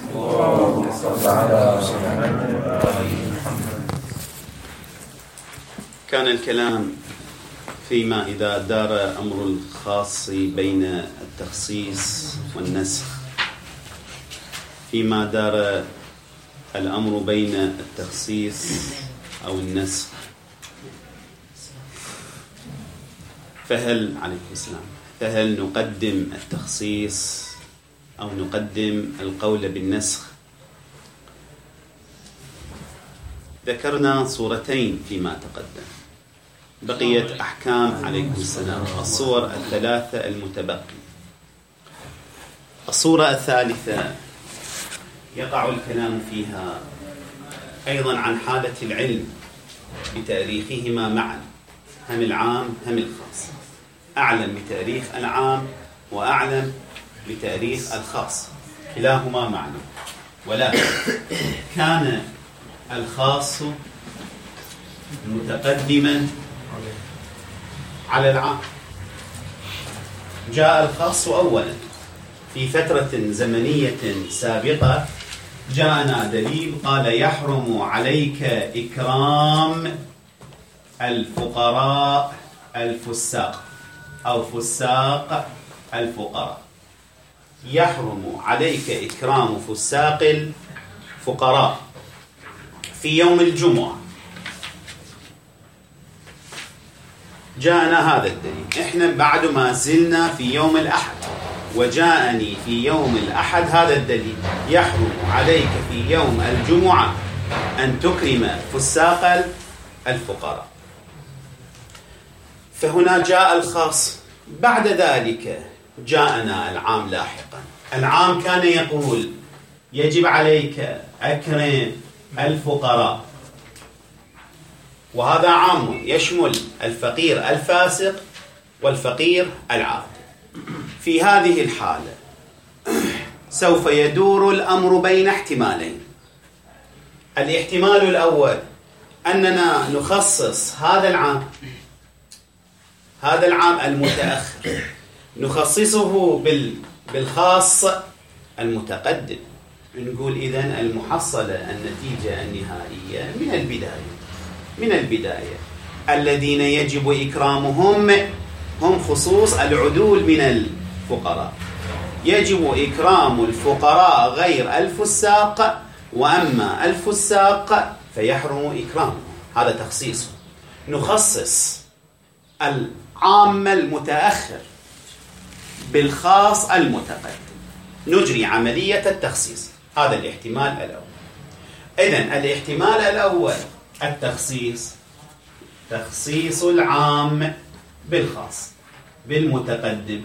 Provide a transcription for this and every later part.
كان الكلام فيما إذا دار أمر الخاص بين التخصيص والنسخ. فيما دار الأمر بين التخصيص أو النسخ، فهل نقدم التخصيص أو نقدم القول بالنسخ؟ ذكرنا صورتين فيما تقدم، بقيت أحكام عليكم السلام الصور الثلاثة المتبقية. الصورة الثالثة يقع الكلام فيها أيضا عن حالة العلم بتاريخهما معا، هم العام هم الخاص، أعلم بتاريخ العام وأعلم بتاريخ الخاص، كلاهما معلوم، ولكن كان الخاص متقدما على العام. جاء الخاص أولا في فترة زمنية سابقة، جاءنا دليل قال يحرم عليك إكرام الفقراء الفساق أو فساق الفقراء. يحرم عليك إكرام فساق الفقراء في يوم الجمعة. جاءنا هذا الدليل، إحنا بعد ما زلنا في يوم الأحد، وجاءني في يوم الأحد هذا الدليل، يحرم عليك في يوم الجمعة أن تكرم فساق الفقراء. فهنا جاء الخاص، بعد ذلك جاءنا العام لاحقا. العام كان يقول يجب عليك أكرم الفقراء، وهذا عام يشمل الفقير الفاسق والفقير العادل. في هذه الحالة سوف يدور الأمر بين احتمالين. الاحتمال الأول أننا نخصص هذا العام المتأخر، نخصصه بالخاص المتقدم. نقول إذن المحصلة النتيجة النهائية من البداية الذين يجب إكرامهم هم خصوص العدول من الفقراء. يجب إكرام الفقراء غير الفساق، وأما الفساق فيحرم إكرامهم. هذا تخصيصه. نخصص العام المتأخر بالخاص المتقدم، نجري عملية التخصيص. هذا الاحتمال الأول. إذن الاحتمال الأول التخصيص، تخصيص العام بالخاص بالمتقدم.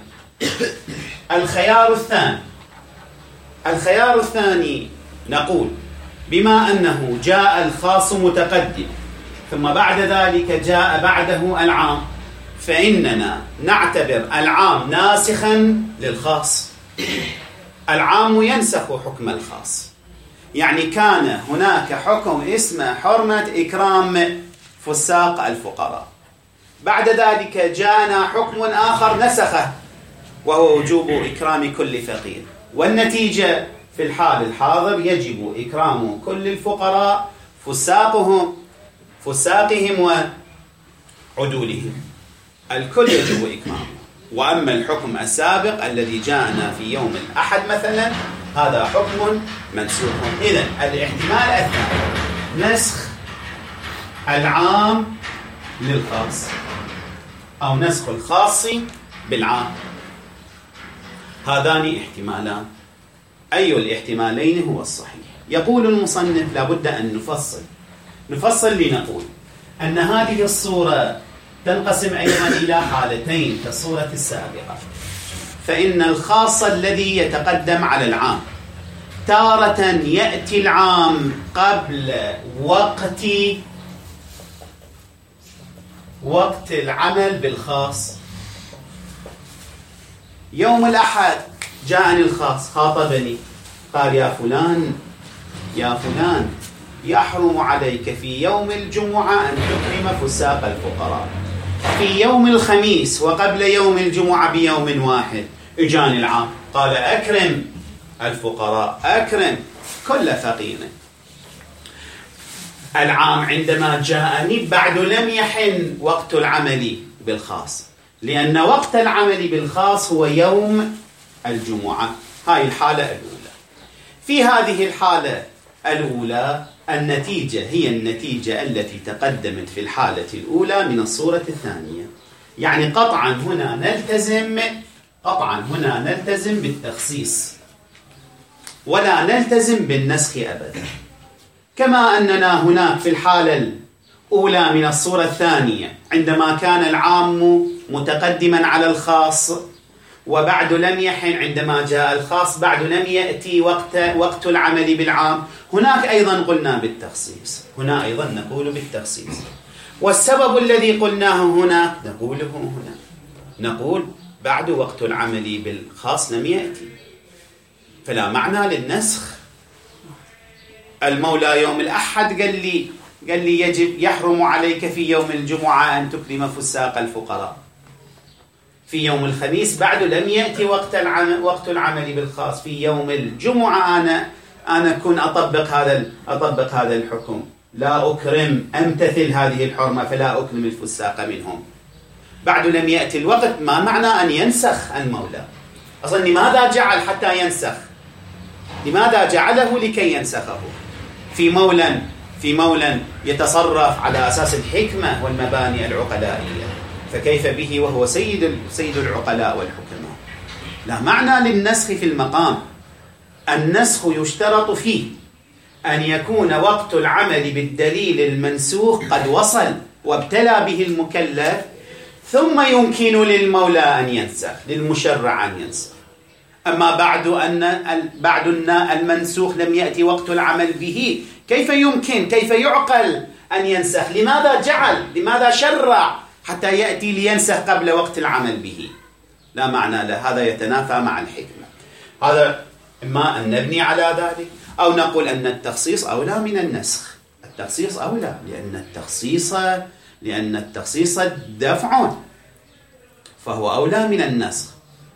الخيار الثاني نقول بما أنه جاء الخاص متقدم ثم بعد ذلك جاء بعده العام، فإننا نعتبر العام ناسخا للخاص. العام ينسخ حكم الخاص. يعني كان هناك حكم اسمه حرمة إكرام فساق الفقراء، بعد ذلك جاءنا حكم آخر نسخه وهو وجوب إكرام كل فقير، والنتيجة في الحال الحاضر يجب إكرام كل الفقراء فساقهم وعدولهم، الكل يجب إكرامه. وأما الحكم السابق الذي جاءنا في يوم الأحد مثلا، هذا حكم منسوخ. إذن الاحتمال الثاني نسخ العام للخاص أو نسخ الخاص بالعام. هذان احتمالان، أي الاحتمالين هو الصحيح؟ يقول المصنف لابد أن نفصل لنقول أن هذه الصورة تنقسم أيضا إلى حالتين كالصورة السابقة. فإن الخاص الذي يتقدم على العام تارة يأتي العام قبل وقت العمل بالخاص. يوم الأحد جاءني الخاص، خاطبني قال يا فلان يحرم عليك في يوم الجمعة أن تكرم فساق الفقراء. في يوم الخميس وقبل يوم الجمعة بيوم واحد اجاني العام قال أكرم الفقراء، أكرم كل فقير. العام عندما جاءني بعد لم يحن وقت العمل بالخاص، لأن وقت العمل بالخاص هو يوم الجمعة. هاي الحالة الأولى. في هذه الحالة الأولى النتيجة هي النتيجة التي تقدمت في الحالة الأولى من الصورة الثانية، يعني قطعا هنا نلتزم بالتخصيص ولا نلتزم بالنسخ أبدا. كما أننا هناك في الحالة الأولى من الصورة الثانية عندما كان العام متقدما على الخاص وبعد لم يحن، عندما جاء الخاص بعد لم يأتي وقت العمل بالعام، هناك أيضا قلنا بالتخصيص، هنا أيضا نقول بالتخصيص. والسبب الذي قلناه هناك نقوله هنا، نقول بعد وقت العمل بالخاص لم يأتي، فلا معنى للنسخ. المولى يوم الأحد قال لي يحرم عليك في يوم الجمعة أن تكرم فساق الفقراء. في يوم الخميس بعد لم يأتي وقت العمل بالخاص، في يوم الجمعة أنا أكون أطبق هذا الحكم، لا أكرم، أمتثل هذه الحرمة فلا أكرم الفساق منهم. بعد لم يأتي الوقت، ما معنى أن ينسخ المولى؟ أصلا لماذا جعل حتى ينسخ؟ لماذا جعله لكي ينسخه؟ في مولا يتصرف على أساس الحكمة والمباني العقلائية، فكيف به وهو سيد العقلاء والحكماء؟ لا معنى للنسخ في المقام. النسخ يشترط فيه أن يكون وقت العمل بالدليل المنسوخ قد وصل وابتلى به المكلف، ثم يمكن للمولى أن ينسخ، للمشرع أن ينسخ. أما بعد المنسوخ لم يأتي وقت العمل به، كيف يمكن، كيف يعقل أن ينسخ؟ لماذا شرع حتى يأتي لينسخ قبل وقت العمل به؟ لا معنى له، هذا يتنافى مع الحكمة. هذا إما أن نبني على ذلك أو نقول أن التخصيص أولى من النسخ. التخصيص أولى لأن التخصيص دفع، فهو أولى من النسخ.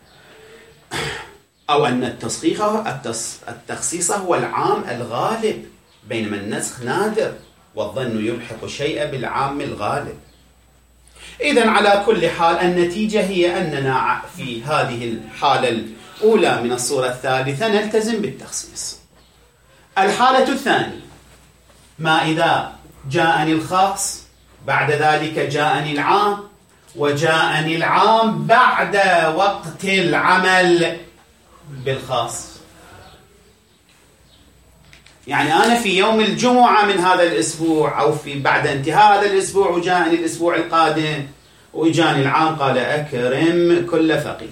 أو أن التخصيص هو العام الغالب، بينما النسخ نادر، والظن يلحق الشيء بالعام الغالب. إذن على كل حال النتيجة هي أننا في هذه الحالة الأولى من الصورة الثالثة نلتزم بالتخصيص. الحالة الثانية، ما إذا جاءني الخاص بعد ذلك جاءني العام، وجاءني العام بعد وقت العمل بالخاص. يعني أنا في يوم الجمعة من هذا الأسبوع أو بعد انتهاء هذا الأسبوع وجاءني الأسبوع القادم وجاءني العام قال أكرم كل فقير.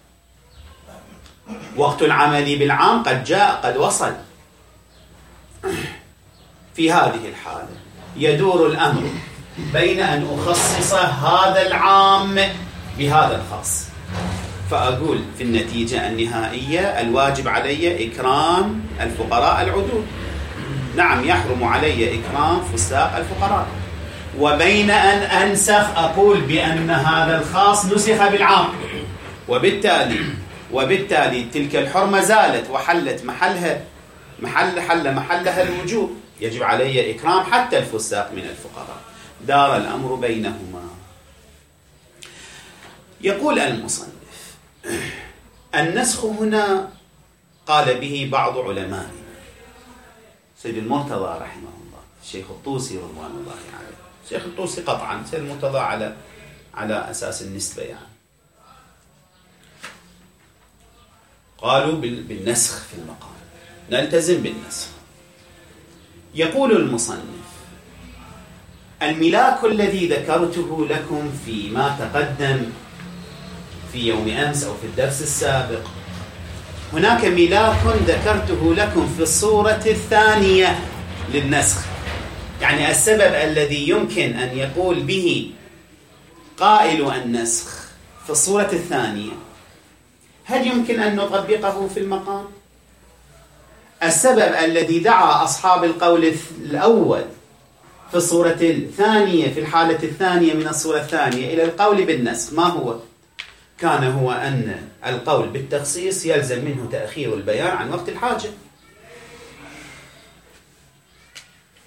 وقت العمل بالعام قد جاء، قد وصل. في هذه الحالة يدور الأمر بين أن أخصص هذا العام بهذا الخاص، فأقول في النتيجة النهائية الواجب علي إكرام الفقراء العدول، نعم يحرم علي إكرام فساق الفقراء، وبين أن أنسخ أقول بأن هذا الخاص نسخ بالعام، وبالتالي تلك الحرمة زالت وحلت محلها الوجوب، يجب علي إكرام حتى الفساق من الفقراء. دار الأمر بينهما. يقول المصنف: النسخ هنا قال به بعض علمائنا، سيد المرتضى رحمه الله، الشيخ الطوسي رضوان الله عليه، الشيخ الطوسي قطعا، سيد المرتضى على أساس النسبة، يعني قالوا بالنسخ في المقام، نلتزم بالنسخ. يقول المصنف: الملاك الذي ذكرته لكم فيما تقدم في يوم أمس أو في الدرس السابق، هناك ملاك ذكرته لكم في الصورة الثانية للنسخ، يعني السبب الذي يمكن أن يقول به قائل النسخ في الصورة الثانية، هل يمكن أن نطبقه في المقام؟ السبب الذي دعا أصحاب القول الأول في الصورة الثانية، في الحالة الثانية من الصورة الثانية إلى القول بالنسخ، ما هو؟ كان هو أن القول بالتخصيص يلزم منه تأخير البيان عن وقت الحاجة،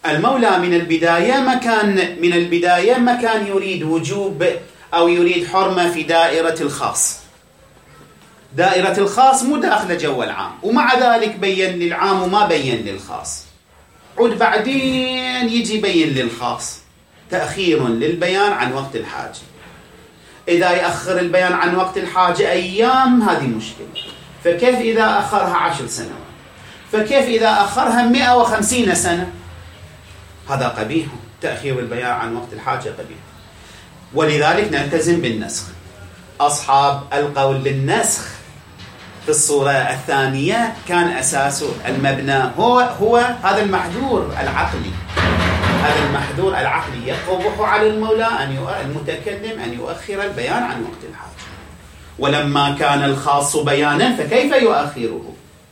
المولى من البداية ما كان يريد وجوب أو يريد حرمة في دائرة الخاص. دائرة الخاص مو داخل جو العام، ومع ذلك بين للعام وما بين للخاص. عود بعدين يجي بين للخاص، تأخير للبيان عن وقت الحاجة. إذا يأخر البيان عن وقت الحاجة أيام هذه مشكلة، فكيف إذا أخرها 10 سنوات؟ فكيف إذا أخرها 150 سنة؟ هذا قبيح، تأخير البيان عن وقت الحاجة قبيح. ولذلك نلتزم بالنسخ. أصحاب القول بالنسخ في الصورة الثانية كان أساسه المبنى هو هذا المحذور العقلي. هذا المحذور العقلي يقبح على المولى المتكلم أن يؤخر البيان عن وقت الحاجة. ولما كان الخاص بيانا فكيف يؤخره؟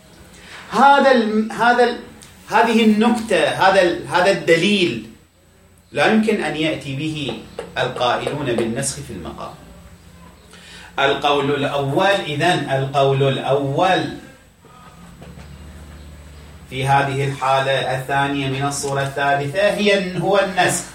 هذه النكتة، هذا الدليل لا يمكن أن يأتي به القائلون بالنسخ في المقام. القول الأول في هذه الحالة الثانية من الصورة الثالثة هو النسخ،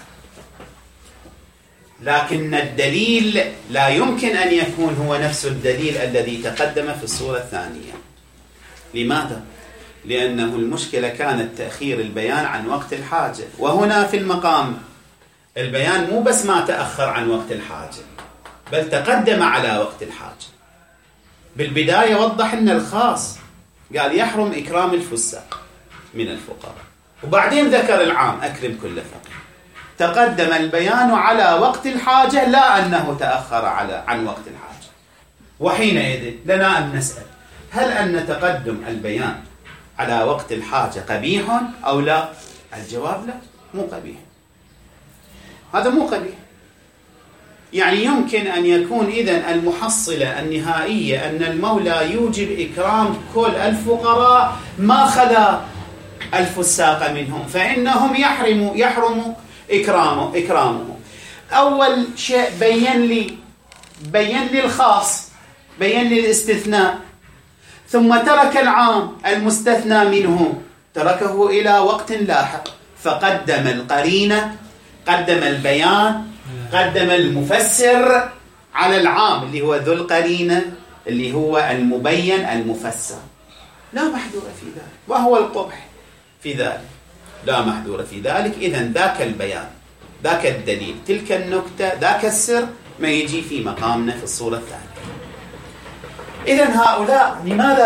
لكن الدليل لا يمكن أن يكون هو نفس الدليل الذي تقدم في الصورة الثانية. لماذا؟ لأنه المشكلة كانت تأخير البيان عن وقت الحاجة، وهنا في المقام البيان مو بس ما تأخر عن وقت الحاجة، بل تقدم على وقت الحاجة. بالبداية وضح أن الخاص قال يحرم إكرام الفساق من الفقراء، وبعدين ذكر العام أكرم كل فقير. تقدم البيان على وقت الحاجة، لا أنه تأخر عن وقت الحاجة. وحينئذ لنا أن نسأل: هل أن تقدم البيان على وقت الحاجة قبيح أو لا؟ الجواب لا، مو قبيح. هذا مو قبيح. يعني يمكن أن يكون إذن المحصلة النهائية أن المولى يوجب إكرام كل الفقراء ما خلا الفساق منهم، فإنهم يحرم إكرامه. أول شيء بين لي الخاص، بين لي الاستثناء، ثم ترك العام المستثنى منه، تركه إلى وقت لاحق، فقدم القرينة، قدم البيان، قدم المفسر على العام اللي هو ذو القرينة، اللي هو المبين المفسر. لا محذور في ذلك، وهو القبح في ذلك. لا محذور في ذلك. إذن ذاك البيان، ذاك الدليل، تلك النكتة، ذاك السر ما يجي في مقامنا في الصورة الثانية. إذن هؤلاء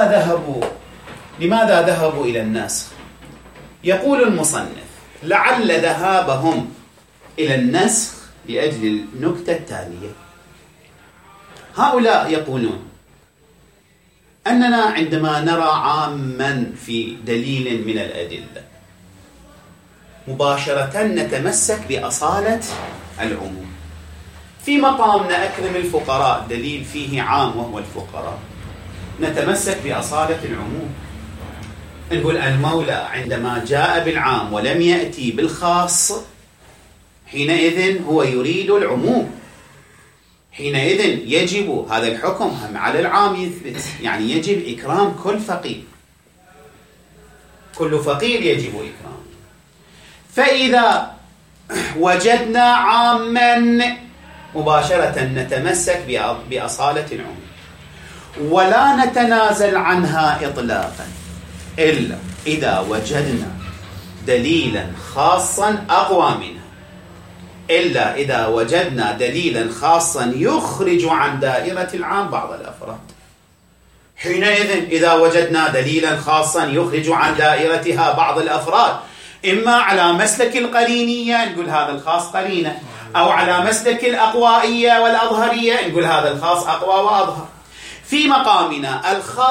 لماذا ذهبوا إلى النسخ؟ يقول المصنف: لعل ذهابهم إلى النسخ لأجل النكتة التالية. هؤلاء يقولون أننا عندما نرى عاما في دليل من الأدلة مباشرة نتمسك بأصالة العموم. في مقامنا أكرم الفقراء دليل فيه عام وهو الفقراء، نتمسك بأصالة العموم. نقول المولى عندما جاء بالعام ولم يأتي بالخاص، حينئذ هو يريد العموم، حينئذ يجب هذا الحكم هم على العام يثبت، يعني يجب إكرام كل فقير، كل فقير يجب إكرامه. فإذا وجدنا عاما مباشرة نتمسك بأصالة العموم ولا نتنازل عنها إطلاقا، إلا إذا وجدنا دليلا خاصا أقوى منها، إلا إذا وجدنا دليلا خاصا يخرج عن دائرة العام بعض الأفراد. حينئذ إذا وجدنا دليلا خاصا يخرج عن دائرتها بعض الأفراد، إما على مسلك القرينية نقول هذا الخاص قرينة، أو على مسلك الأقوائية والأظهرية نقول هذا الخاص أقوى وأظهر. في مقامنا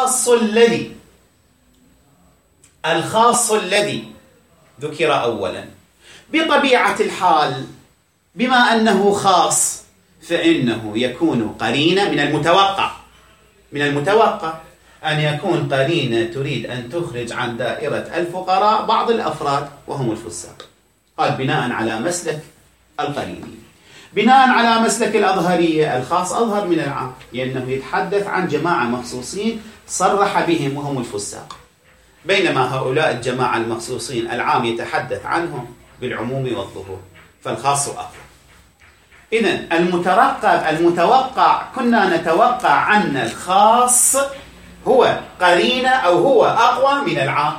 الخاص الذي ذكر أولا بطبيعة الحال بما أنه خاص فإنه يكون قرينة. من المتوقع أن يكون قرينة تريد أن تخرج عن دائرة الفقراء بعض الأفراد وهم الفساق. قال بناء على مسلك القرينية. بناء على مسلك الأظهرية الخاص أظهر من العام، لأنه يتحدث عن جماعة مخصوصين صرح بهم وهم الفساق، بينما هؤلاء الجماعة المخصوصين العام يتحدث عنهم بالعموم والظهور، فالخاص أقوى. إذن المتوقع كنا نتوقع أن الخاص هو قرينة أو هو أقوى من العام،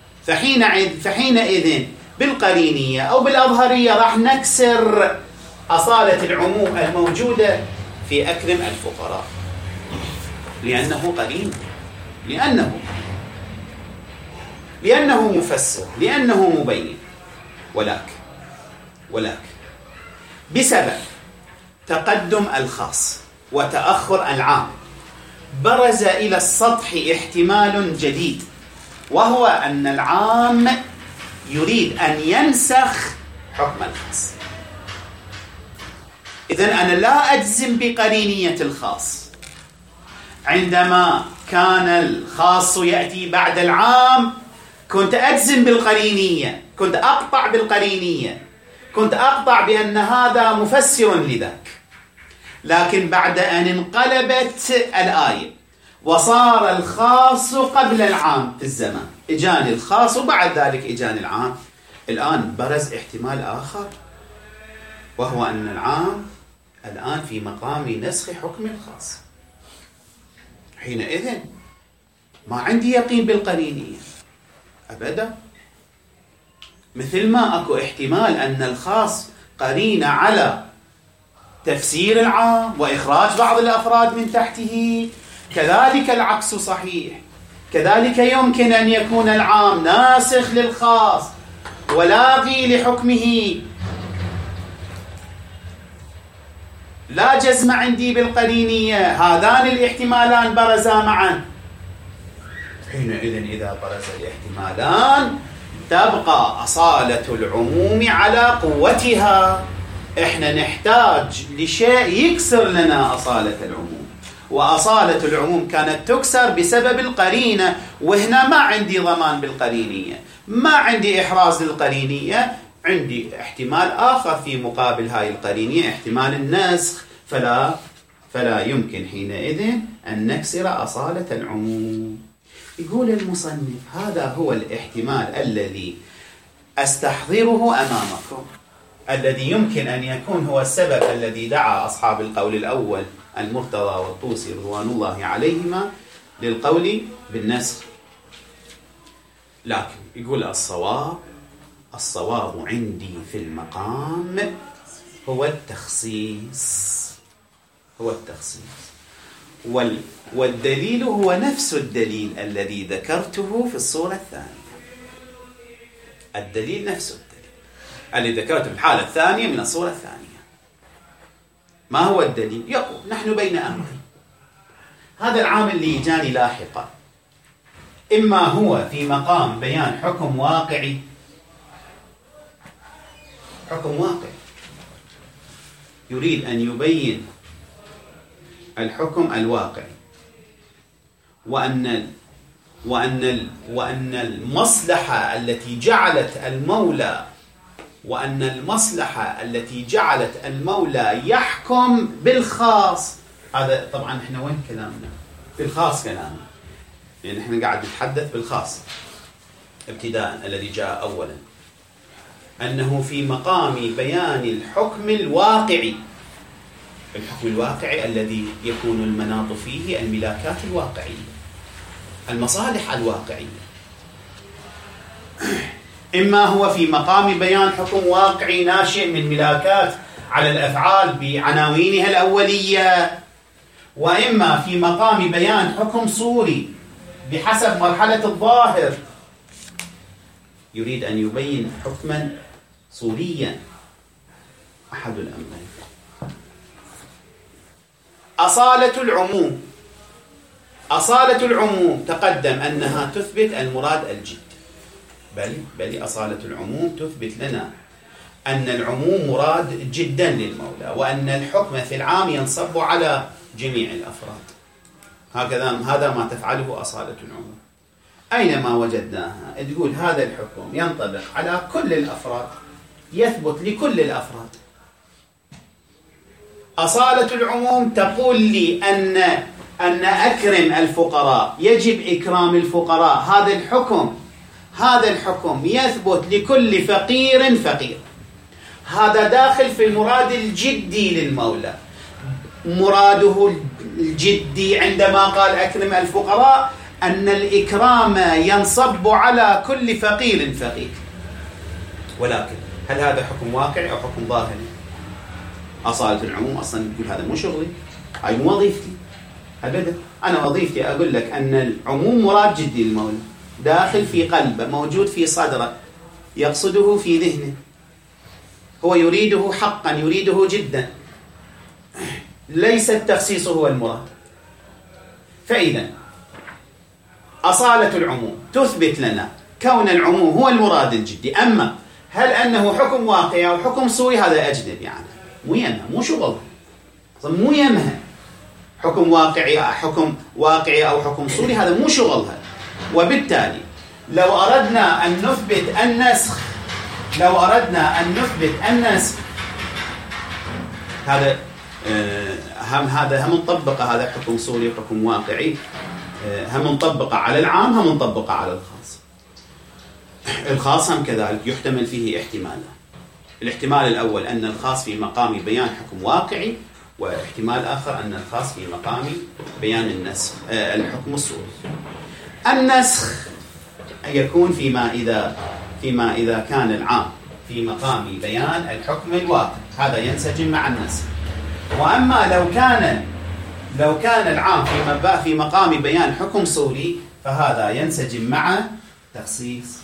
فحينئذ بالقرينية أو بالأظهرية راح نكسر أصالة العموم الموجودة في أكرم الفقراء، لأنه قرين، لأنه مفسر، لأنه مبين. ولكن بسبب تقدم الخاص وتأخر العام برز إلى السطح احتمال جديد، وهو أن العام يريد أن ينسخ حكم الخاص. إذن أنا لا أجزم بقرينية الخاص. عندما كان الخاص يأتي بعد العام كنت أجزم بالقرينية، كنت أقطع بالقرينية، كنت أقطع بأن هذا مفسر لذاك. لكن بعد أن انقلبت الآية وصار الخاص قبل العام في الزمان، إجاني الخاص وبعد ذلك إجاني العام، الآن برز احتمال آخر، وهو أن العام الآن في مقام نسخ حكم الخاص. حينئذ ما عندي يقين بالقرينية أبدا، مثل ما أكو احتمال أن الخاص قرين على تفسير العام وإخراج بعض الأفراد من تحته، كذلك العكس صحيح. كذلك يمكن أن يكون العام ناسخ للخاص ولاغي لحكمه. لا جزم عندي بالقرينية، هذان الاحتمالان برزا معا. حينئذ إذا برز الاحتمالان تبقى أصالة العموم على قوتها. إحنا نحتاج لشيء يكسر لنا أصالة العموم، وأصالة العموم كانت تكسر بسبب القرينة، وهنا ما عندي ضمان بالقرينية، ما عندي إحراز للقرينية، عندي احتمال آخر في مقابل هاي القرينية، احتمال النسخ، فلا يمكن حينئذ أن نكسر أصالة العموم. يقول المصنف هذا هو الاحتمال الذي أستحضره أمامكم، الذي يمكن أن يكون هو السبب الذي دعا أصحاب القول الأول المرتضى والطوسي رضوان الله عليهما للقول بالنسخ. لكن يقول الصواب عندي في المقام هو التخصيص، والدليل هو نفس الدليل الذي ذكرته في الصورة الثانية. الدليل نفس الدليل الذي ذكرته في الحالة الثانية من الصورة الثانية. ما هو الدليل؟ يقول نحن بين أمرين. هذا العامل اللي يجاني لاحقا إما هو في مقام بيان حكم واقعي، يريد أن يبين الحكم الواقعي، وأن المصلحة التي جعلت المولى يحكم بالخاص. هذا طبعا احنا وين كلامنا؟ في الخاص كلامنا، يعني احنا قاعد نتحدث بالخاص ابتداء الذي جاء أولا، أنه في مقام بيان الحكم الواقعي، الذي يكون المناط فيه الملاكات الواقعية، المصالح الواقعية. إما هو في مقام بيان حكم واقعي ناشئ من ملاكات على الأفعال بعناوينها الأولية، وإما في مقام بيان حكم صوري بحسب مرحلة الظاهر، يريد أن يبين حكما صوريا، أحد الأمرين. أصالة العموم تقدم أنها تثبت المراد الجد، بل أصالة العموم تثبت لنا أن العموم مراد جدا للمولى، وأن الحكم في العام ينصب على جميع الأفراد. هذا ما تفعله أصالة العموم. أينما وجدناها تقول هذا الحكم ينطبق على كل الأفراد، يثبت لكل الأفراد. أصالة العموم تقول لي أن أكرم الفقراء، يجب إكرام الفقراء، هذا الحكم هذا الحكم يثبت لكل فقير فقير. هذا داخل في المراد الجدي للمولى. مراده الجدي عندما قال أكرم الفقراء أن الإكرام ينصب على كل فقير فقير. ولكن هل هذا حكم واقعي أو حكم ظاهري؟ أصالة العموم أصلا يقول هذا مو شغلي، هاي مو وظيفتي. أبدا، أنا وظيفتي أقول لك أن العموم مراد جدي للمولى، داخل في قلبه، موجود في صدره، يقصده في ذهنه، هو يريده حقا، يريده جدا، ليس التخصيص هو المراد. فإذا أصالة العموم تثبت لنا كون العموم هو المراد الجدي. أما هل أنه حكم واقعي أو حكم صوري هذا أجنبي، يعني مو يمها، مو شغل، مو يمها حكم واقعي أو حكم صوري، هذا مو شغلها. وبالتالي لو أردنا أن نثبت النسخ هذا هم نطبقه، هذا حكم صوري وحكم واقعي، هم نطبقه على العام، هم نطبقه على الخاص. الخاص هم كذلك يحتمل فيه احتمالان. الاحتمال الأول أن الخاص في مقام بيان حكم واقعي، واحتمال آخر أن الخاص في مقام بيان النسخ الحكم الصوري. النسخ يكون فيما إذا كان العام في مقام بيان الحكم الواقع، هذا ينسجم مع النسخ. وأما لو كان العام في مقام بيان حكم صوري فهذا ينسجم مع تخصيص،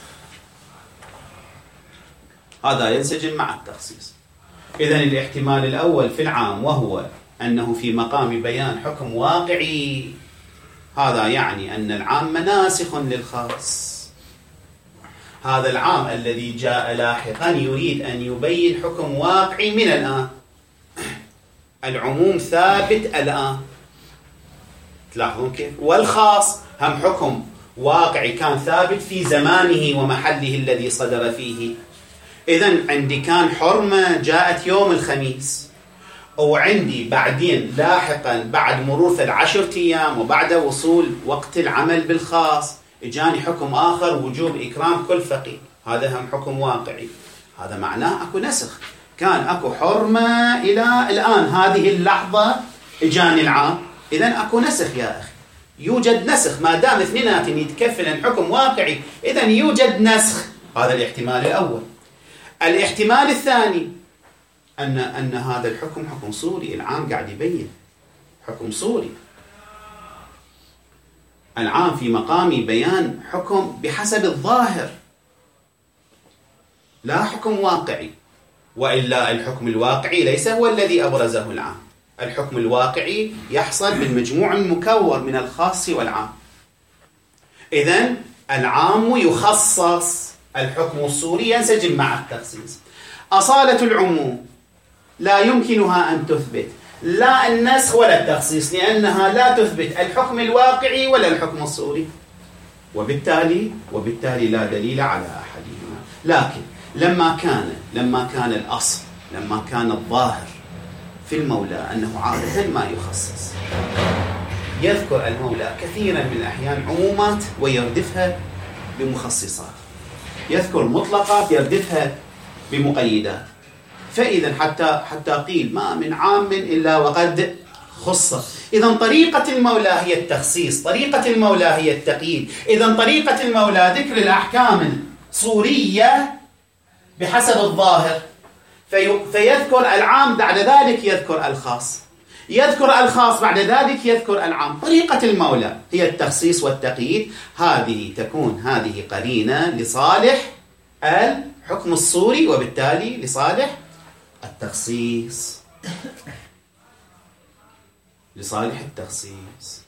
هذا ينسجم مع التخصيص. إذن الاحتمال الأول في العام وهو أنه في مقام بيان حكم واقعي، هذا يعني أن العام ناسخ للخاص. هذا العام الذي جاء لاحقا يريد أن يبين حكم واقعي من الآن. العموم ثابت الآن، تلاحظون كيف؟ والخاص هم حكم واقعي كان ثابت في زمانه ومحله الذي صدر فيه. إذن عندي كان حرمة جاءت يوم الخميس، أو عندي بعدين لاحقا بعد مرور 10 أيام وبعد وصول وقت العمل بالخاص إجاني حكم آخر وجوب إكرام كل فقير، هذا هم حكم واقعي. هذا معناه أكو نسخ، كان أكو حرمة إلى الآن هذه اللحظة إجاني العام، إذن أكو نسخ يا أخي، يوجد نسخ ما دام اثنيناتهم يتكفلن حكم واقعي، إذن يوجد نسخ. هذا الاحتمال الأول. الاحتمال الثاني أن هذا الحكم حكم صوري، العام قاعد يبين حكم صوري، العام في مقام بيان حكم بحسب الظاهر لا حكم واقعي. وإلا الحكم الواقعي ليس هو الذي أبرزه العام، الحكم الواقعي يحصل بالمجموع المكون من الخاص والعام. إذن العام يخصص، الحكم الصوري ينسجم مع التخصيص. أصالة العموم لا يمكنها أن تثبت لا النسخ ولا التخصيص، لأنها لا تثبت الحكم الواقعي ولا الحكم الصوري، وبالتالي لا دليل على أحدهما. لكن لما كان الأصل، لما كان الظاهر في المولى أنه عادة ما يخصص، يذكر المولى كثيرا من الأحيان عمومات ويردفها بمخصصات، يذكر مطلقات يردفها بمقيدات. فإذا حتى قيل ما من عام إلا وقد خص. إذا طريقة المولى هي التخصيص، طريقة المولى هي التقييد. إذا طريقة المولى ذكر الأحكام الصورية بحسب الظاهر، فيذكر العام بعد ذلك يذكر الخاص، يذكر الخاص بعد ذلك يذكر العام. طريقة المولى هي التخصيص والتقييد. هذه قرينة لصالح الحكم الصوري، وبالتالي لصالح التخصيص، لصالح التخصيص.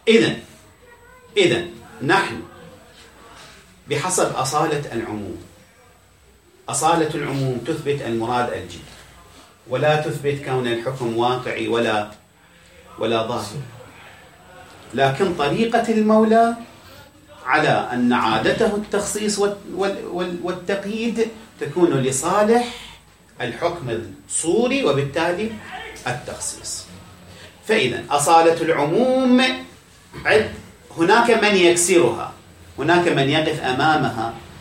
إذن نحن بحسب أصالة العموم، أصالة العموم تثبت المراد الجدي، ولا تثبت كون الحكم واقعي ولا ظاهر. لكن طريقة المولى على أن عادته التخصيص والتقييد تكون لصالح الحكم الصوري، وبالتالي التخصيص. فإذا أصالة العموم هناك من يكسرها، هناك من يقف أمامها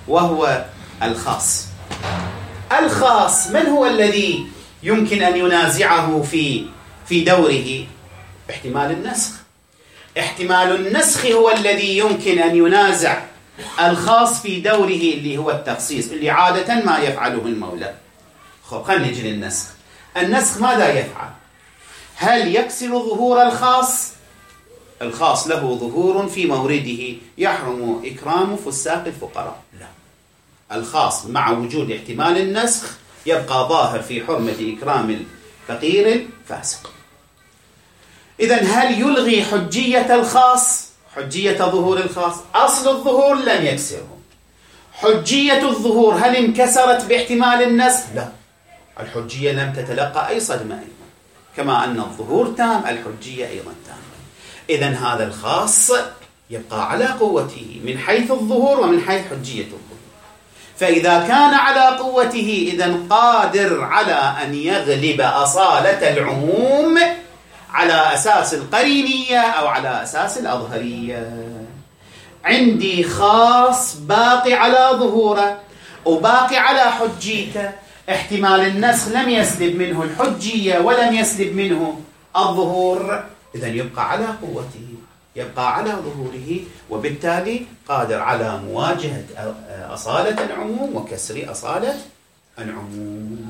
وهو الخاص. الخاص من هو الذي يمكن أن ينازعه في دوره؟ احتمال النسخ. احتمال النسخ هو الذي يمكن أن ينازع الخاص في دوره اللي هو التخصيص، اللي عادة ما يفعله المولى. خلينا نجي للنسخ. النسخ ماذا يفعل؟ هل يكسر ظهور الخاص؟ الخاص له ظهور في مورده يحرم إكرام فساق الفقراء. لا، الخاص مع وجود احتمال النسخ يبقى ظاهر في حرمة إكرام الفقير الفاسق. إذن هل يلغي حجية الخاص؟ حجية ظهور الخاص، أصل الظهور لم يكسره. حجية الظهور هل انكسرت باحتمال النسخ؟ لا، الحجية لم تتلقى أي صدمة أيضا، كما أن الظهور تام الحجية أيضا تام. إذن هذا الخاص يبقى على قوته من حيث الظهور ومن حيث حجية الظهور. فإذا كان على قوته إذن قادر على أن يغلب أصالة العموم على أساس القرينية أو على أساس الأظهرية. عندي خاص باقي على ظهوره وباقي على حجيته، احتمال النسخ لم يسلب منه الحجية ولم يسلب منه الظهور، إذن يبقى على قوته، يبقى على ظهوره، وبالتالي قادر على مواجهة أصالة العموم وكسر أصالة العموم.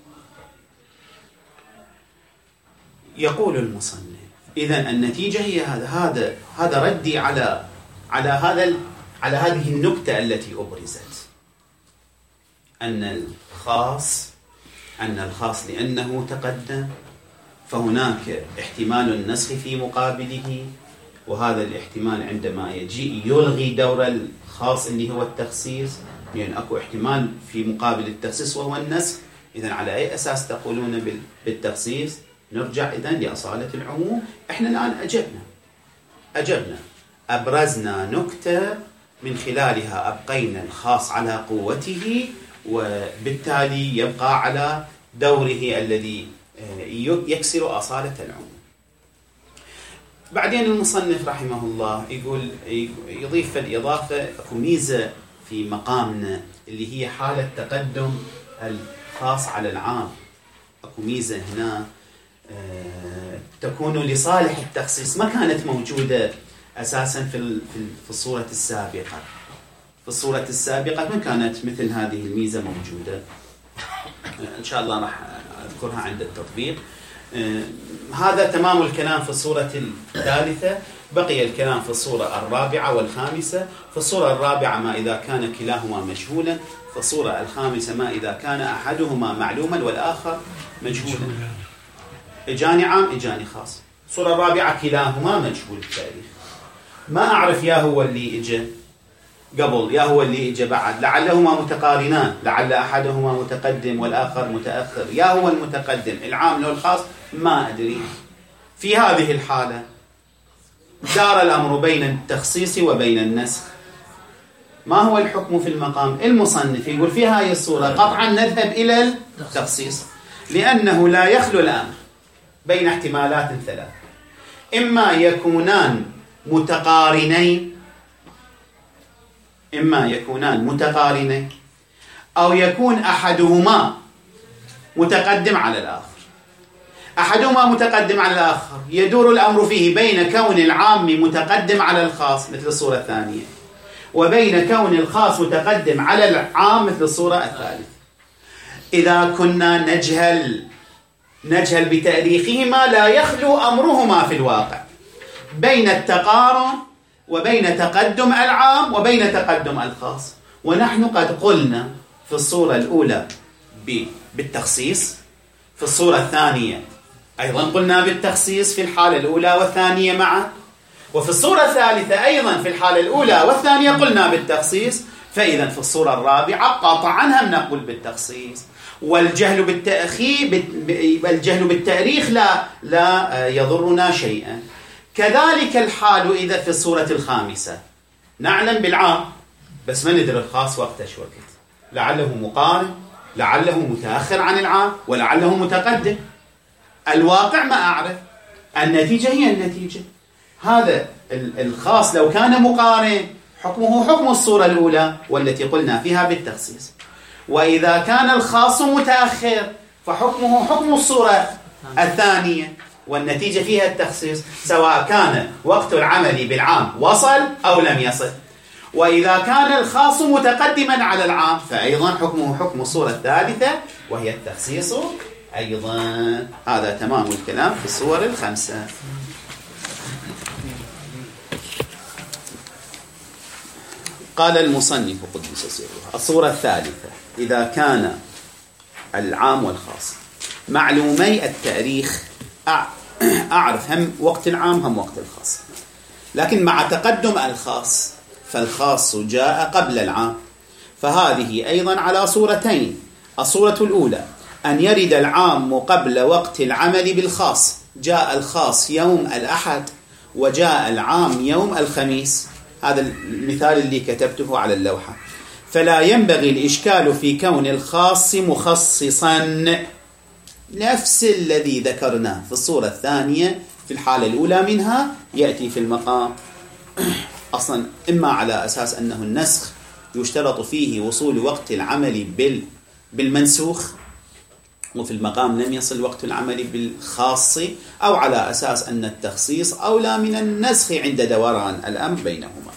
يقول المصنف إذن النتيجة هي هذا ردي على هذه النكتة التي أبرزت، أن الخاص لأنه تقدم فهناك احتمال النسخ في مقابله، وهذا الاحتمال عندما يجي يلغي دور الخاص اللي هو التخصيص، يعني أكو احتمال في مقابل التخصيص وهو النسخ. إذن على أي أساس تقولون بالتخصيص؟ نرجع إذن لأصالة العموم. إحنا الآن أجبنا أبرزنا نكتة من خلالها أبقينا الخاص على قوته، وبالتالي يبقى على دوره الذي يكسر أصالة العموم. بعدين المصنف رحمه الله يضيف الإضافة، أكو ميزة في مقامنا اللي هي حالة تقدم الخاص على العام. أكو ميزة هنا تكون لصالح التخصيص، ما كانت موجودة أساسا في الصورة السابقة. في الصورة السابقة ما كانت مثل هذه الميزة موجودة. إن شاء الله راح أذكرها عند التطبيق. هذا تمام الكلام في الصورة الثالثة. بقي الكلام في الصورة الرابعة والخامسة. في الصورة الرابعة ما إذا كان كلاهما مجهولا، في الصورة الخامسة ما إذا كان أحدهما معلوما والآخر مجهولا. إجاني عام إجاني خاص. الصورة الرابعة كلاهما مجهول التاريخ، ما أعرف يا هو اللي إجا قبل يا هو اللي إجا بعد، لعلهما متقارنان، لعل أحدهما متقدم والآخر متأخر، يا هو المتقدم العام لو الخاص ما أدري. في هذه الحالة دار الأمر بين التخصيص وبين النسخ. ما هو الحكم في المقام؟ المصنف يقول في هذه الصورة قطعا نذهب إلى التخصيص، لأنه لا يخلو الأمر بين احتمالات ثلاث: إما يكونان متقارنين، أو يكون أحدهما متقدم على الآخر. أحدهما متقدم على الآخر يدور الأمر فيه بين كون العام متقدم على الخاص مثل الصورة الثانية، وبين كون الخاص متقدم على العام مثل الصورة الثالثة. إذا كنا نجهل بتاريخهما لا يخلو أمرهما في الواقع بين التقارن وبين تقدم العام وبين تقدم الخاص. ونحن قد قلنا في الصورة الأولى بالتخصيص، في الصورة الثانية أيضا قلنا بالتخصيص في الحالة الأولى والثانية معا، وفي الصورة الثالثة أيضا في الحالة الأولى والثانية قلنا بالتخصيص. فإذا في الصورة الرابعة قطعا هم نقول بالتخصيص. والجهل بالتاريخ لا يضرنا شيئا. كذلك الحال إذا في الصورة الخامسة نعلم بالعام بس ما ندري الخاص وقتش وقت، لعله مقارن، لعله متأخر عن العام، ولعله متقدم. الواقع ما أعرف، النتيجة هي النتيجة. هذا الخاص لو كان مقارن حكمه حكم الصورة الأولى والتي قلنا فيها بالتخصيص. وإذا كان الخاص متأخر فحكمه حكم الصورة الثانية والنتيجة فيها التخصيص، سواء كان وقت العمل بالعام وصل أو لم يصل. وإذا كان الخاص متقدما على العام فأيضا حكمه حكم الصورة الثالثة وهي التخصيص أيضا. هذا تمام الكلام في الصور الخمسة. قال المصنف قدس سره: الصورة الثالثة إذا كان العام والخاص معلومي التاريخ، أعرف هم وقت العام هم وقت الخاص، لكن مع تقدم الخاص فالخاص جاء قبل العام، فهذه أيضا على صورتين. الصورة الأولى أن يرد العام قبل وقت العمل بالخاص، جاء الخاص يوم الأحد وجاء العام يوم الخميس، هذا المثال اللي كتبته على اللوحة. فلا ينبغي الإشكال في كون الخاص مخصصا، نفس الذي ذكرناه في الصورة الثانية في الحالة الأولى منها يأتي في المقام أصلا إما على أساس أنه النسخ يشترط فيه وصول وقت العمل بالمنسوخ وفي المقام لم يصل وقت العمل بالخاص، أو على أساس أن التخصيص أولى من النسخ عند دوران الأمر بينهما.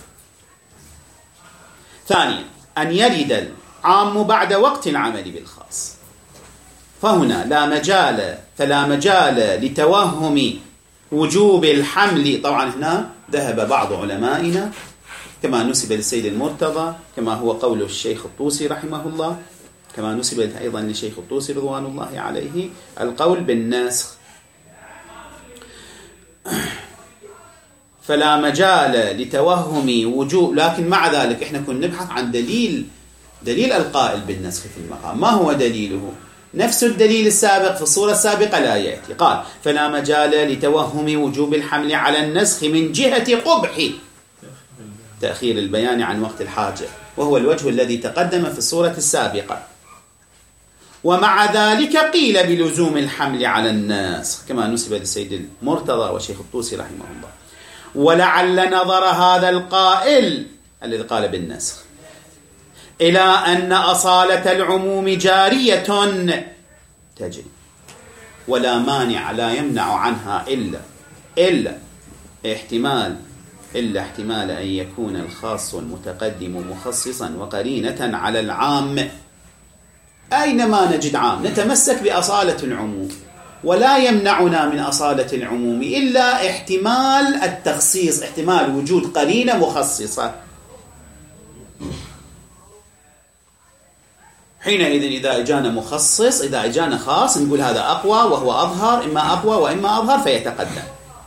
ثانيا أن يرد العام بعد وقت العمل بالخاص، فهنا فلا مجال لتوهم وجوب الحمل. طبعا هنا ذهب بعض علمائنا كما نسب للسيد المرتضى، كما هو قول الشيخ الطوسي رحمه الله، كما نسب أيضا للشيخ الطوسي رضوان الله عليه، القول بالنسخ. فلا مجال لتوهم وجوب، لكن مع ذلك احنا كنا نبحث عن دليل القائل بالنسخ في المقام. ما هو دليله؟ نفس الدليل السابق في الصورة السابقة لا يأتي. قال: فلا مجال لتوهم وجوب الحمل على النسخ من جهة قبح تأخير البيان عن وقت الحاجة، وهو الوجه الذي تقدم في الصورة السابقة. ومع ذلك قيل بلزوم الحمل على النسخ كما نسب للسيد المرتضى والشيخ الطوسي رحمه الله. ولعل نظر هذا القائل الذي قال بالنسخ إلى أن أصالة العموم جارية تجري، ولا مانع لا يمنع عنها إلا احتمال أن يكون الخاص المتقدم مخصصا وقرينة على العام. أينما نجد عام نتمسك بأصالة العموم، ولا يمنعنا من أصالة العموم إلا احتمال التخصيص، احتمال وجود قرينة مخصصة. حينئذ إذا أجانا مخصص، إذا أجانا خاص، نقول هذا أقوى وهو أظهر، إما أقوى وإما أظهر فيتقدم.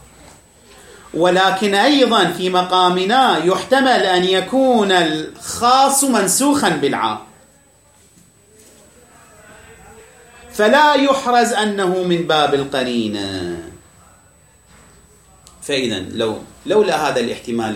ولكن أيضا في مقامنا يحتمل أن يكون الخاص منسوخا بالعام، فلا يحرز أنه من باب القرينة. فإذا لولا هذا الاحتمال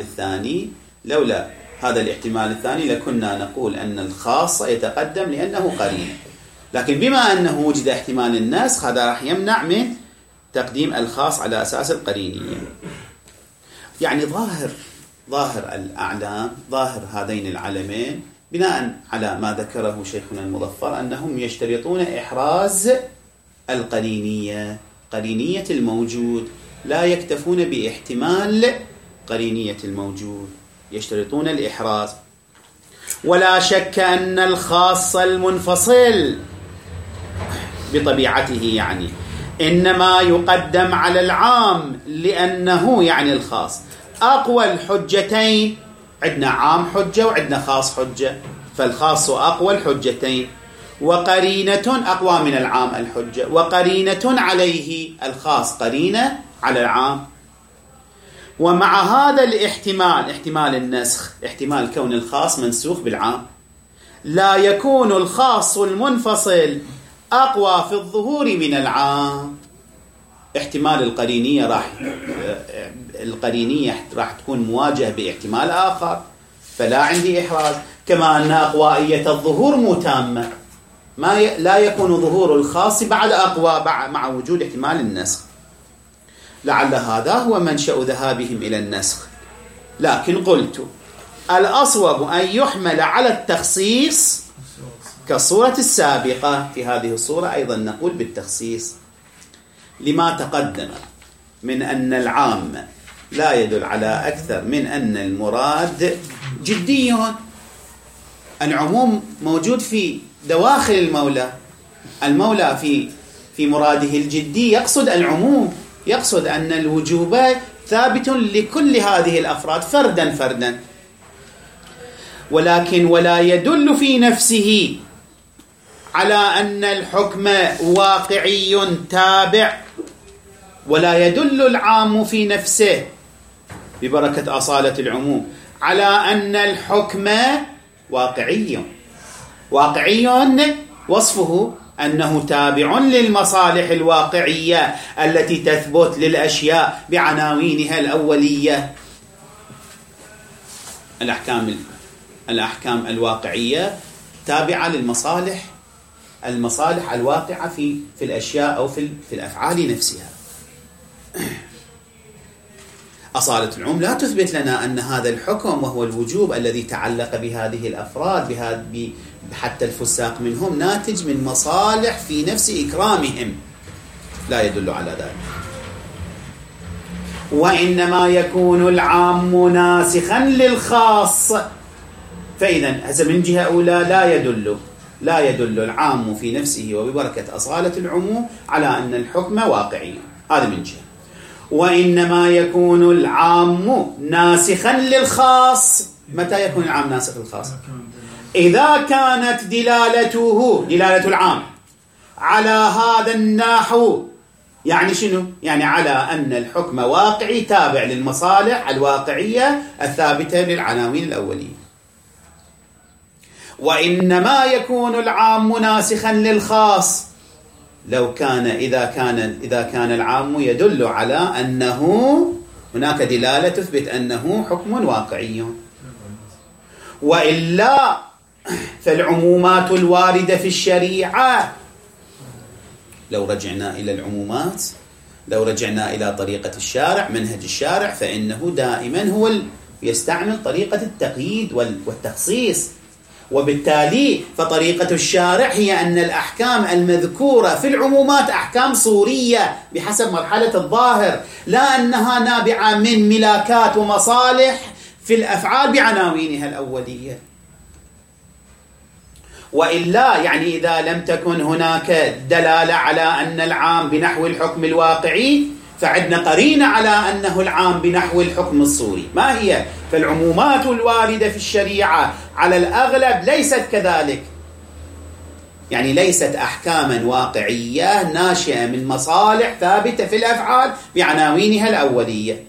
الثاني لكنا نقول أن الخاص يتقدم لأنه قرينة، لكن بما أنه وجد احتمال النسخ هذا راح يمنع من تقديم الخاص على أساس القرينية. يعني ظاهر الأعلام، ظاهر هذين العلمين بناء على ما ذكره شيخنا المظفر أنهم يشترطون إحراز القرينية، قرينية الموجود، لا يكتفون باحتمال قرينية الموجود، يشترطون الإحراز. ولا شك أن الخاص المنفصل بطبيعته يعني إنما يقدم على العام، لأنه يعني الخاص أقوى الحجتين، عندنا عام حجة وعندنا خاص حجة، فالخاص أقوى الحجتين، وقرينة أقوى من العام الحجة، وقرينة عليه الخاص قرينة على العام. ومع هذا الاحتمال، احتمال النسخ، احتمال كون الخاص منسوخ بالعام، لا يكون الخاص المنفصل أقوى في الظهور من العام. احتمال القرينية راح تكون مواجهة باحتمال آخر، فلا عندي إحراز. كما أن أقوائية الظهور متامة، لا يكون ظهور الخاص بعد أقوى مع وجود احتمال النسخ. لعل هذا هو منشأ ذهابهم إلى النسخ. لكن قلت الأصوب أن يحمل على التخصيص كالصورة السابقة. في هذه الصورة أيضا نقول بالتخصيص لما تقدم من أن العام لا يدل على أكثر من أن المراد جدي. العموم موجود في دواخل المولى. المولى في مراده الجدي يقصد العموم، يقصد أن الوجوب ثابت لكل هذه الأفراد فردا فردا، ولكن ولا يدل في نفسه على أن الحكم واقعي تابع، ولا يدل العام في نفسه ببركة أصالة العموم على أن الحكم واقعي. واقعي وصفه أنه تابع للمصالح الواقعية التي تثبت للأشياء بعناوينها الأولية. الأحكام الواقعية تابعة للمصالح الواقعة في الأشياء أو في الأفعال نفسها. أصالة العموم لا تثبت لنا أن هذا الحكم وهو الوجوب الذي تعلق بهذه الأفراد حتى الفساق منهم ناتج من مصالح في نفس إكرامهم، لا يدل على ذلك. وإنما يكون العام ناسخا للخاص. فإذا هذا من جهة أولى لا يدل العام في نفسه وببركة أصالة العموم على أن الحكم واقعي، هذا من جهة. وإنما يكون العام ناسخا للخاص. متى يكون العام ناسخ للخاص؟ إذا كانت دلالة العام على هذا النحو، يعني شنو؟ يعني على أن الحكم واقعي تابع للمصالح الواقعية الثابتة للعناوين الأولية. وإنما يكون العام ناسخا للخاص إذا كان العام يدل على أنه هناك دلالة تثبت أنه حكم واقعي. وإلا فالعمومات الواردة في الشريعة، لو رجعنا إلى العمومات، لو رجعنا إلى طريقة الشارع، منهج الشارع، فإنه دائما هو يستعمل طريقة التقييد والتخصيص. وبالتالي فطريقة الشارع هي أن الأحكام المذكورة في العمومات أحكام صورية بحسب مرحلة الظاهر، لا أنها نابعة من ملاكات ومصالح في الأفعال بعناوينها الأولية. وإلا يعني إذا لم تكن هناك دلالة على أن العام بنحو الحكم الواقعي، فعندنا قرينة على أنه العام بنحو الحكم الصوري. ما هي؟ فالعمومات الواردة في الشريعة على الأغلب ليست كذلك، يعني ليست أحكاما واقعية ناشئة من مصالح ثابتة في الأفعال بعناوينها الأولية،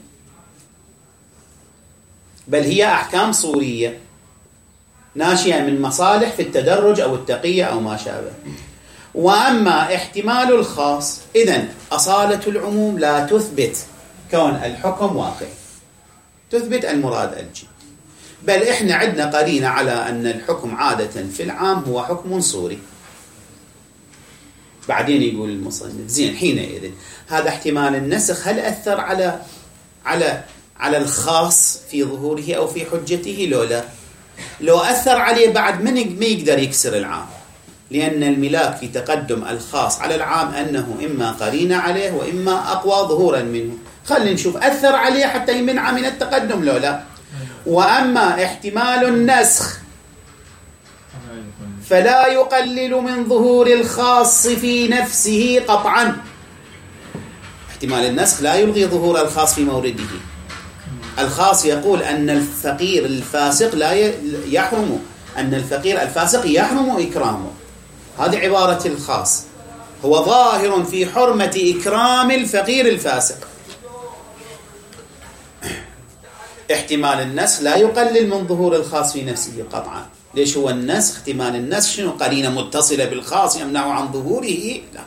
بل هي أحكام صورية ناشئة من مصالح في التدرج أو التقية أو ما شابه. وأما احتمال الخاص، إذن أصالة العموم لا تثبت كون الحكم واقعي، تثبت المراد الجدي، بل إحنا عندنا قرينة على أن الحكم عادة في العام هو حكم صوري. بعدين يقول المصنف زين حينئذ هذا احتمال النسخ هل أثر على الخاص في ظهوره أو في حجته؟ لو أثر عليه بعد ما يقدر يكسر العام، لأن الملاك في تقدم الخاص على العام أنه إما قرينة عليه وإما أقوى ظهورا منه. خلينا نشوف أثر عليه حتى يمنع من التقدم لا. وأما احتمال النسخ فلا يقلل من ظهور الخاص في نفسه قطعا. احتمال النسخ لا يلغي ظهور الخاص في مورده. الخاص يقول أن الفقير الفاسق لا يحرم، أن الفقير الفاسق يحرم إكرامه، هذه عبارة الخاص، هو ظاهر في حرمة إكرام الفقير الفاسق. احتمال النسخ لا يقلل من ظهور الخاص في نفسه قطعا. ليش هو النسخ؟ احتمال النسخ شنو؟ قرينة متصلة بالخاص يمنع عن ظهوره؟ لا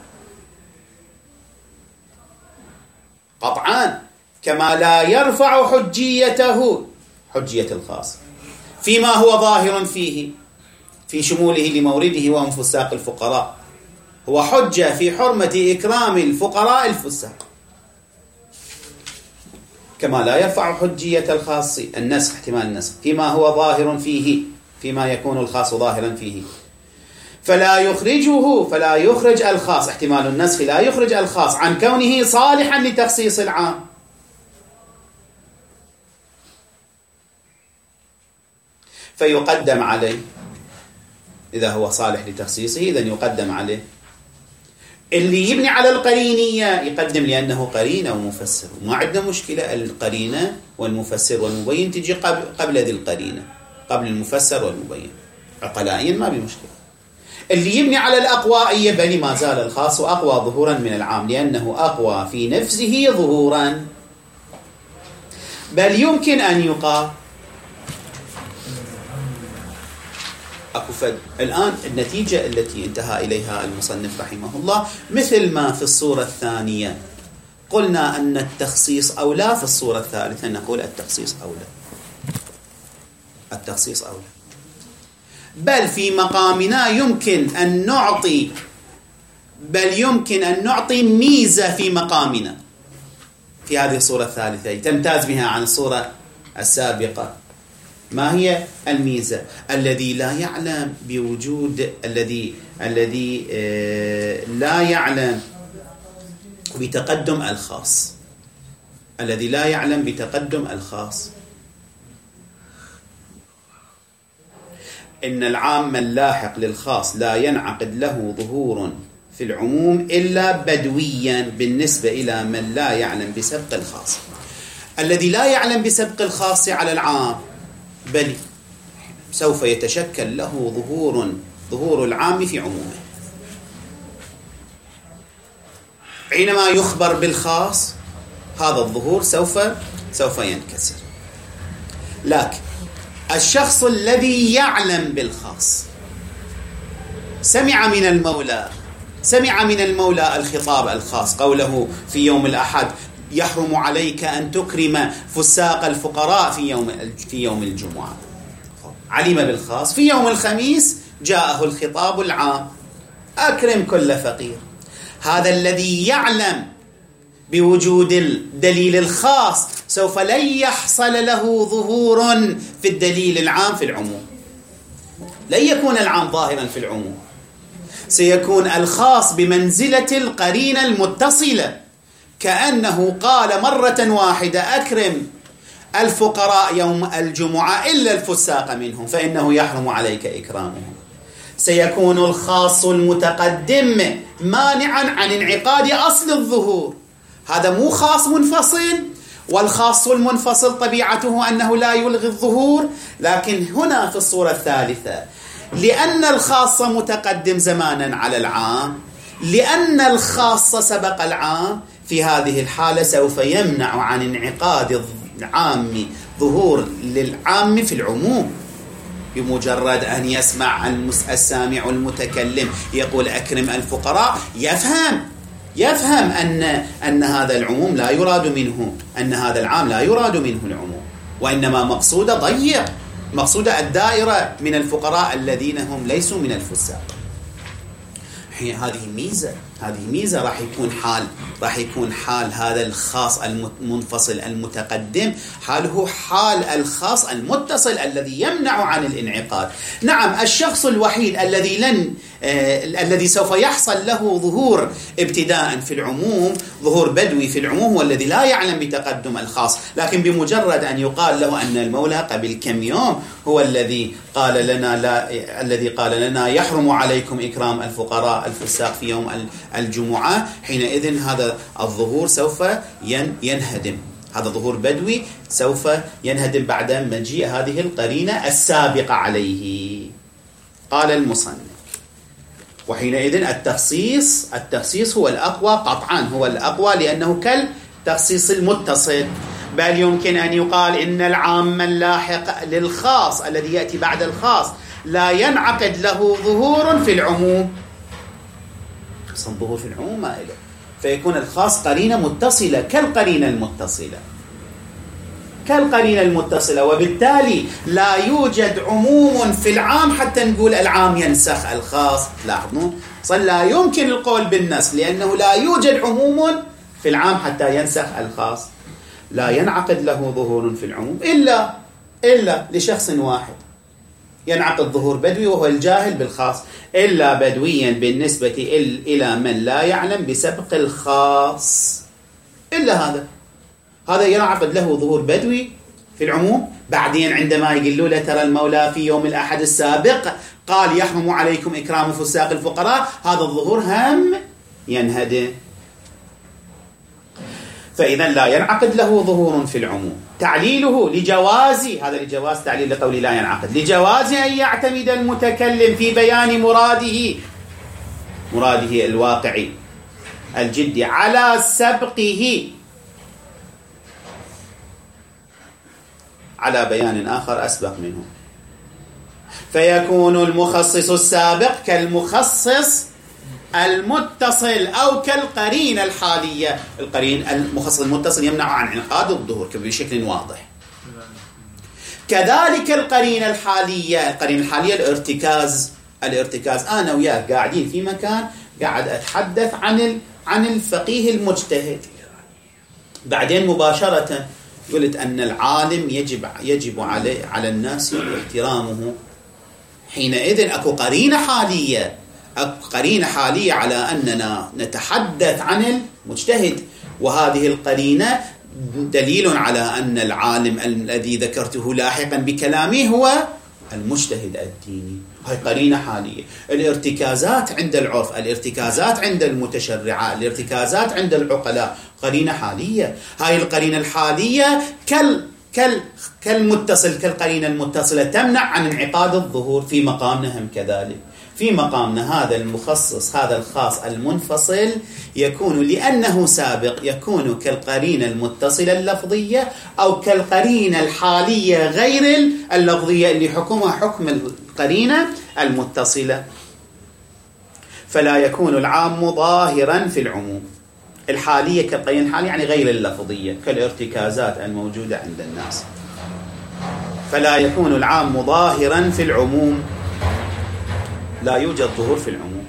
قطعا، كما لا يرفع حجية الخاص فيما هو ظاهر فيه في شموله لمورده وهم فساق الفقراء، هو حجة في حرمة إكرام الفقراء الفساق، كما لا يرفع حجية الخاص النسخ احتمال النسخ فيما هو ظاهر فيه، فيما يكون الخاص ظاهرا فيه، فلا يخرج الخاص احتمال النسخ لا يخرج الخاص عن كونه صالحا لتخصيص العام. فيقدم عليه إذا هو صالح لتخصيصه، إذن يقدم عليه. اللي يبني على القرينية يقدم لأنه قرينة ومفسر، وما عندنا مشكلة. القرينة والمفسر والمبين تجي قبل ذي القرينة، قبل المفسر والمبين، عقلائيا ما بمشكلة. اللي يبني على الأقوى بل ما زال الخاص أقوى ظهورا من العام، لأنه أقوى في نفسه ظهورا. بل يمكن أن يقال الآن النتيجة التي انتهى إليها المصنف رحمه الله مثل ما في الصورة الثانية قلنا أن التخصيص أولى، في الصورة الثالثة نقول التخصيص أولى. التخصيص أولى، بل في مقامنا يمكن أن نعطي ميزة في مقامنا في هذه الصورة الثالثة تمتاز بها عن الصورة السابقة. ما هي الميزة؟ الذي لا يعلم بوجود الذي لا يعلم بتقدم الخاص، الذي لا يعلم بتقدم الخاص. إن العام اللاحق للخاص لا ينعقد له ظهور في العموم إلا بدويا بالنسبة إلى من لا يعلم بسبق الخاص. الذي لا يعلم بسبق الخاص على العام بل سوف يتشكل له ظهور العام في عمومه. حينما يخبر بالخاص هذا الظهور سوف ينكسر. لكن الشخص الذي يعلم بالخاص سمع من المولى الخطاب الخاص، قوله في يوم الأحد يحرم عليك أن تكرم فساق الفقراء في يوم الجمعة. علم بالخاص. في يوم الخميس جاءه الخطاب العام أكرم كل فقير. هذا الذي يعلم بوجود الدليل الخاص سوف لن يحصل له ظهور في الدليل العام في العموم، لن يكون العام ظاهرا في العموم، سيكون الخاص بمنزلة القرينة المتصلة، كأنه قال مرة واحدة أكرم الفقراء يوم الجمعة إلا الفساق منهم فإنه يحرم عليك إكرامهم. سيكون الخاص المتقدم مانعا عن انعقاد أصل الظهور. هذا مو خاص منفصل، والخاص المنفصل طبيعته أنه لا يلغي الظهور. لكن هنا في الصورة الثالثة لأن الخاص متقدم زمانا على العام، لأن الخاص سبق العام، في هذه الحالة سوف يمنع عن انعقاد العام ظهور للعام في العموم. بمجرد أن يسمع السامع المتكلم يقول أكرم الفقراء يفهم أن هذا العموم لا يراد منه، أن هذا العام لا يراد منه العموم، وإنما مقصود الدائرة من الفقراء الذين هم ليسوا من الفساق. هذه ميزة راح يكون حال هذا الخاص المنفصل المتقدم حاله حال الخاص المتصل الذي يمنع عن الانعقاد. نعم، الشخص الوحيد الذي سوف يحصل له ظهور ابتداء في العموم، ظهور بدوي في العموم، والذي لا يعلم بتقدم الخاص. لكن بمجرد أن يقال له أن المولى قبل كم يوم هو الذي قال لنا يحرم عليكم إكرام الفقراء الفساق في يوم الجمعة، حينئذ هذا الظهور سوف ينهدم. هذا ظهور بدوي سوف ينهدم بعد مجيء هذه القرينة السابقة عليه. قال المصنف: وحينئذ التخصيص هو الأقوى قطعا، هو الأقوى لأنه كالتخصيص المتصل. بل يمكن أن يقال إن العام اللاحق للخاص الذي يأتي بعد الخاص لا ينعقد له ظهور في العموم. ظهور في العموم ما إله، فيكون الخاص قرينة متصلة كالقرينة المتصلة، وبالتالي لا يوجد عموم في العام حتى نقول العام ينسخ الخاص. لاحظوا، لا يمكن القول بالنسخ لأنه لا يوجد عموم في العام حتى ينسخ الخاص. لا ينعقد له ظهور في العموم إلا لشخص واحد. ينعقد ظهور بدوي وهو الجاهل بالخاص، إلا بدويا بالنسبة إلى من لا يعلم بسبق الخاص، إلا هذا ينعقد له ظهور بدوي في العموم. بعدين عندما يقولوا له ترى المولى في يوم الأحد السابق قال يحرم عليكم إكرام فساق الفقراء، هذا الظهور هم ينهدم. فإذا لا ينعقد له ظهور في العموم. تعليله لجواز، هذا لجواز تعليل لقول لا ينعقد، لجواز أن يعتمد المتكلم في بيان مراده الواقعي الجدي على سبقه على بيان آخر أسبق منه، فيكون المخصص السابق كالمخصص المتصل أو كالقرينة الحالية. المخصص المتصل يمنع عن انعقاد الظهور بشكل واضح. كذلك القرينة الحالية الارتكاز. أنا وياك قاعدين في مكان قاعد أتحدث عن الفقيه المجتهد، بعدين مباشرة قلت أن العالم يجب على الناس احترامه. حينئذ أكو قرينة حالية على أننا نتحدث عن المجتهد، وهذه القرينة دليل على أن العالم الذي ذكرته لاحقا بكلامي هو المجتهد الديني. هاي قرينة حالية. الارتكازات عند العرف، الارتكازات عند المتشرعة، الارتكازات عند العقلاء قرينة حالية. هاي القرينة الحالية كالقرينة المتصلة تمنع عن انعقاد الظهور. في مقامنا هم كذلك، في مقامنا هذا المخصص هذا الخاص المنفصل يكون لأنه سابق يكون كالقرينة المتصلة اللفظية أو كالقرينة الحالية غير اللفظية اللي حكمها حكم القرينة المتصلة. فلا يكون العام ظاهرا في العموم. الحالية كالقرينة الحالية يعني غير اللفظية كالارتكازات الموجودة عند الناس. فلا يكون العام ظاهرا في العموم، لا يوجد ظهور في العموم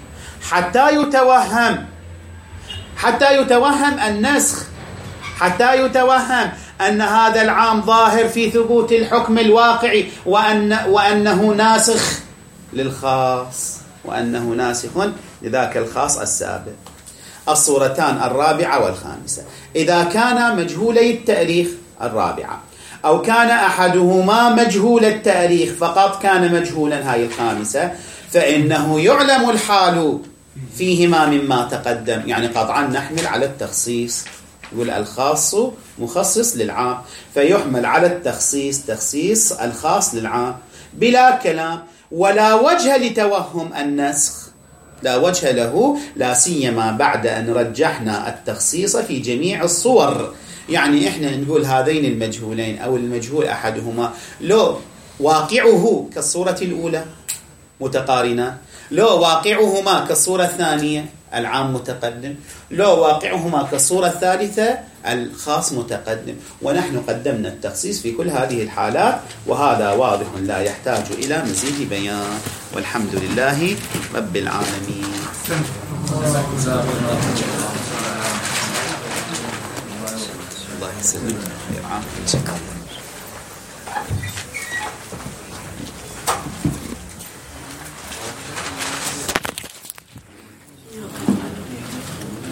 حتى يتوهم النسخ، حتى يتوهم أن هذا العام ظاهر في ثبوت الحكم الواقعي وأنه ناسخ للخاص، وأنه ناسخ لذاك الخاص السابق. الصورتان الرابعة والخامسة إذا كان مجهولي التاريخ الرابعة أو كان أحدهما مجهول التاريخ فقط كان مجهولا هاي الخامسة، فإنه يعلم الحال فيهما مما تقدم. يعني قطعا نحمل على التخصيص، يقول الخاص مخصص للعام فيحمل على التخصيص تخصيص الخاص للعام بلا كلام، ولا وجه لتوهم النسخ، لا وجه له، لا سيما بعد أن رجحنا التخصيص في جميع الصور. يعني إحنا نقول هذين المجهولين أو المجهول أحدهما لو واقعه كالصورة الأولى متقارنة، لو واقعهما كالصورة الثانية العام متقدم، لو واقعهما كالصورة الثالثة الخاص متقدم، ونحن قدمنا التخصيص في كل هذه الحالات، وهذا واضح لا يحتاج إلى مزيد بيان. والحمد لله رب العالمين. الله يسلمك.